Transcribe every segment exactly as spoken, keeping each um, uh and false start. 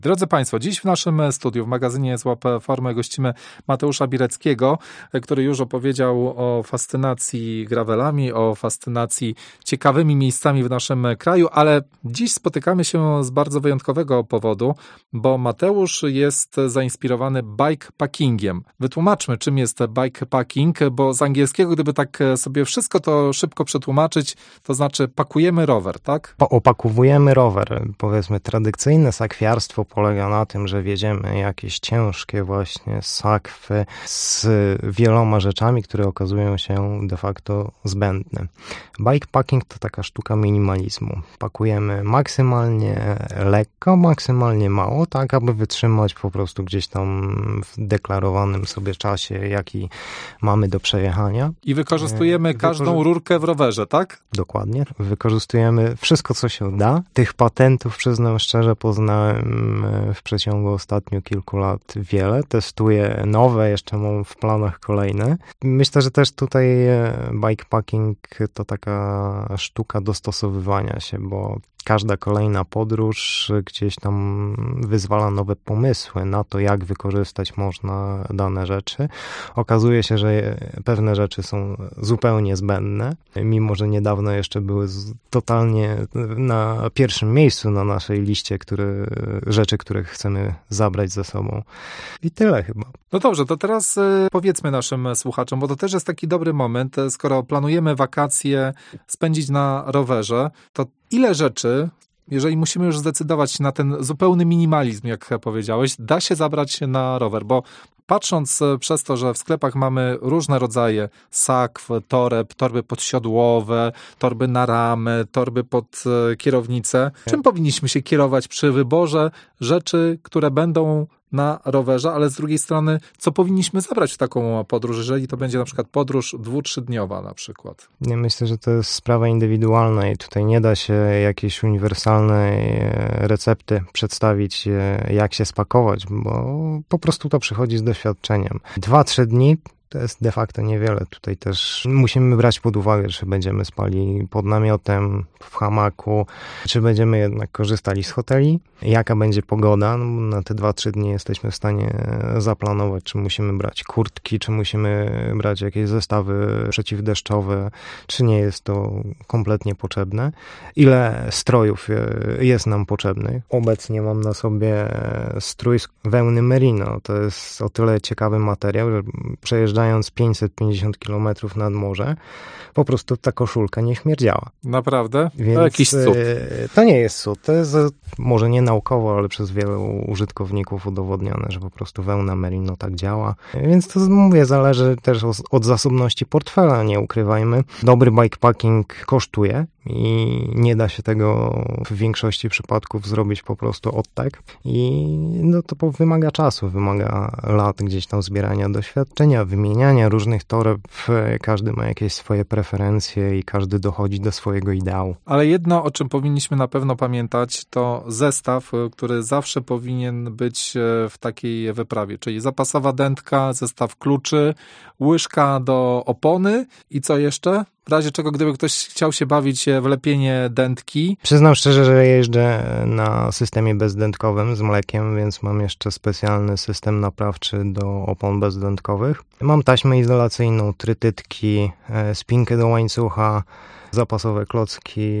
Drodzy Państwo, dziś w naszym studiu, w magazynie Złap Formę gościmy Mateusza Bireckiego, który już opowiedział o fascynacji gravelami, o fascynacji ciekawymi miejscami w naszym kraju, ale dziś spotykamy się z bardzo wyjątkowego powodu, bo Mateusz jest zainspirowany bikepackingiem. Wytłumaczmy, czym jest bikepacking, bo z angielskiego, gdyby tak sobie wszystko to szybko przetłumaczyć, to znaczy pakujemy rower, tak? Opakowujemy rower. Powiedzmy, tradycyjne sakwiarstwo polega na tym, że wiedziemy jakieś ciężkie właśnie sakwy z wieloma rzeczami, które okazują się de facto zbędne. Bikepacking to taka sztuka minimalizmu. Pakujemy maksymalnie lekko, maksymalnie mało, tak aby wytrzymać po prostu gdzieś tam w deklarowanym sobie czasie, jaki mamy do przejechania. I wykorzystujemy każdą Wykorzy... rurkę w rowerze, tak? Dokładnie. Wykorzystujemy wszystko, co się da. Tych patentów, przyznam szczerze, poznałem w przeciągu ostatnich kilku lat wiele. Testuję nowe, jeszcze mam w planach kolejne. Myślę, że też tutaj bikepacking to taka sztuka dostosowywania się, bo każda kolejna podróż gdzieś tam wyzwala nowe pomysły na to, jak wykorzystać można dane rzeczy. Okazuje się, że pewne rzeczy są zupełnie zbędne, mimo że niedawno jeszcze były totalnie na pierwszym miejscu na naszej liście które, rzeczy, które chcemy zabrać ze sobą. I tyle chyba. No dobrze, to teraz powiedzmy naszym słuchaczom, bo to też jest taki dobry moment, skoro planujemy wakacje spędzić na rowerze, to ile rzeczy, jeżeli musimy już zdecydować się na ten zupełny minimalizm, jak powiedziałeś, da się zabrać na rower, bo patrząc przez to, że w sklepach mamy różne rodzaje sakw, toreb, torby podsiodłowe, torby na ramę, torby pod kierownicę, czym powinniśmy się kierować przy wyborze rzeczy, które będą na rowerze, ale z drugiej strony, co powinniśmy zabrać w taką podróż, jeżeli to będzie na przykład podróż dwu-, trzydniowa na przykład? Ja myślę, że to jest sprawa indywidualna i tutaj nie da się jakiejś uniwersalnej recepty przedstawić, jak się spakować, bo po prostu to przychodzi z doświadczeniem. Dwa, trzy dni to jest de facto niewiele. Tutaj też musimy brać pod uwagę, czy będziemy spali pod namiotem, w hamaku, czy będziemy jednak korzystali z hoteli, jaka będzie pogoda. No, na te dwa, trzy dni jesteśmy w stanie zaplanować, czy musimy brać kurtki, czy musimy brać jakieś zestawy przeciwdeszczowe, czy nie jest to kompletnie potrzebne. Ile strojów jest nam potrzebnych. Obecnie mam na sobie strój z wełny merino. To jest o tyle ciekawy materiał, że przejeżdżając pięćset pięćdziesiąt kilometrów nad morze, po prostu ta koszulka nie śmierdziała. Naprawdę? Więc to jakiś cud. To nie jest cud. To jest może nie naukowo, ale przez wielu użytkowników udowodnione, że po prostu wełna merino tak działa. Więc to, mówię, zależy też od zasobności portfela, nie ukrywajmy. Dobry bikepacking kosztuje i nie da się tego w większości przypadków zrobić po prostu od tak. I no to wymaga czasu, wymaga lat gdzieś tam zbierania doświadczenia, wymieniania różnych toreb. Każdy ma jakieś swoje preferencje i każdy dochodzi do swojego ideału. Ale jedno, o czym powinniśmy na pewno pamiętać, to zestaw, który zawsze powinien być w takiej wyprawie, czyli zapasowa dętka, zestaw kluczy, łyżka do opony i co jeszcze? W razie czego, gdyby ktoś chciał się bawić w lepienie dętki. Przyznam szczerze, że jeżdżę na systemie bezdętkowym z mlekiem, więc mam jeszcze specjalny system naprawczy do opon bezdętkowych. Mam taśmę izolacyjną, trytytki, spinkę do łańcucha, zapasowe klocki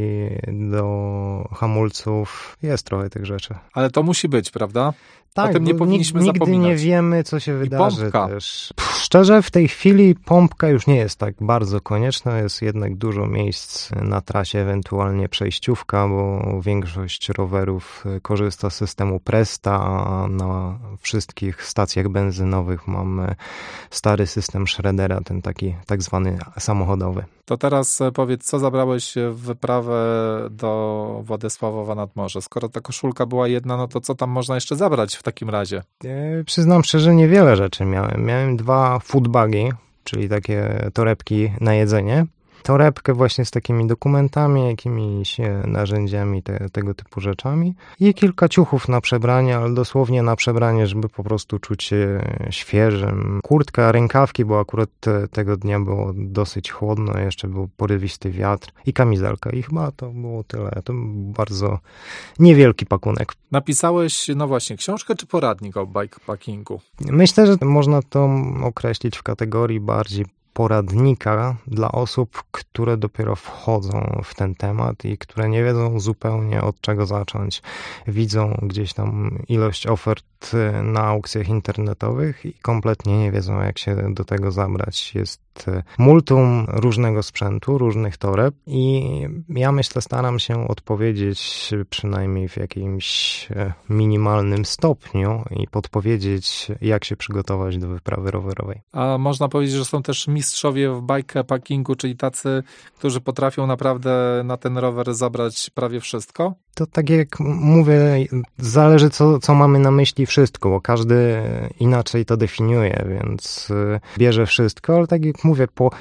do hamulców. Jest trochę tych rzeczy. Ale to musi być, prawda? Tak, o tym nie powinniśmy nigdy zapominać. Nie wiemy, co się wydarzy. I pompka. Też. Szczerze, w tej chwili pompka już nie jest tak bardzo konieczna. Jest jednak dużo miejsc na trasie, ewentualnie przejściówka, bo większość rowerów korzysta z systemu Presta, a na wszystkich stacjach benzynowych mamy stary system Schroedera, ten taki tak zwany samochodowy. To teraz powiedz, co zabrałeś w wyprawę do Władysławowa nad Morze? Skoro ta koszulka była jedna, no to co tam można jeszcze zabrać w takim razie? E, przyznam szczerze, niewiele rzeczy miałem. Miałem dwa foodbagi, czyli takie torebki na jedzenie. torebkę właśnie z takimi dokumentami, jakimiś narzędziami, te, tego typu rzeczami i kilka ciuchów na przebranie, ale dosłownie na przebranie, żeby po prostu czuć się świeżym. Kurtka, rękawki, bo akurat te, tego dnia było dosyć chłodno, jeszcze był porywisty wiatr i kamizelka i chyba to było tyle. To był bardzo niewielki pakunek. Napisałeś, no właśnie, książkę czy poradnik o bikepackingu? Myślę, że można to określić w kategorii bardziej poradnika dla osób, które dopiero wchodzą w ten temat i które nie wiedzą zupełnie od czego zacząć. Widzą gdzieś tam ilość ofert na aukcjach internetowych i kompletnie nie wiedzą, jak się do tego zabrać. Jest multum różnego sprzętu, różnych toreb i ja myślę, staram się odpowiedzieć przynajmniej w jakimś minimalnym stopniu i podpowiedzieć, jak się przygotować do wyprawy rowerowej. A można powiedzieć, że są też mistrzowie w bikepackingu, czyli tacy, którzy potrafią naprawdę na ten rower zabrać prawie wszystko? To tak jak mówię, zależy co, co mamy na myśli wszystko, bo każdy inaczej to definiuje, więc bierze wszystko, ale tak jak mówię, po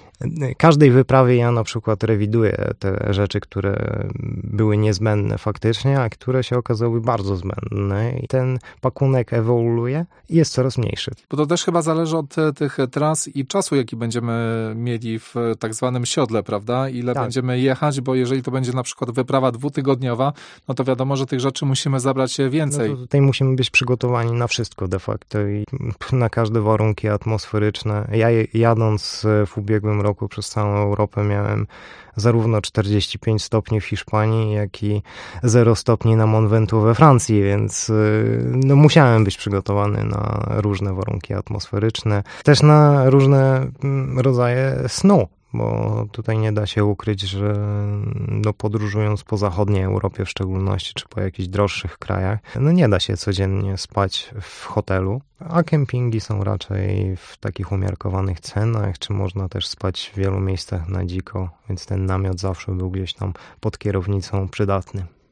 każdej wyprawie ja na przykład rewiduję te rzeczy, które były niezbędne faktycznie, a które się okazały bardzo zbędne i ten pakunek ewoluuje i jest coraz mniejszy. Bo to też chyba zależy od tych tras i czasu, jaki będziemy mieli w tak zwanym siodle, prawda? Ile tak. będziemy jechać, bo jeżeli to będzie na przykład wyprawa dwutygodniowa, no to wiadomo, że tych rzeczy musimy zabrać więcej. No to tutaj musimy być przygotowani na wszystko de facto i na każde warunki atmosferyczne. Ja jadąc w ubiegłym roku przez całą Europę miałem zarówno czterdzieści pięć stopni w Hiszpanii, jak i zero stopni na Mont Ventoux we Francji, więc no, musiałem być przygotowany na różne warunki atmosferyczne, też na różne rodzaje snu, bo tutaj nie da się ukryć, że no, podróżując po zachodniej Europie w szczególności, czy po jakichś droższych krajach, no nie da się codziennie spać w hotelu, a kempingi są raczej w takich umiarkowanych cenach, czy można też spać w wielu miejscach na dziko, więc ten namiot zawsze był gdzieś tam pod kierownicą przydatny.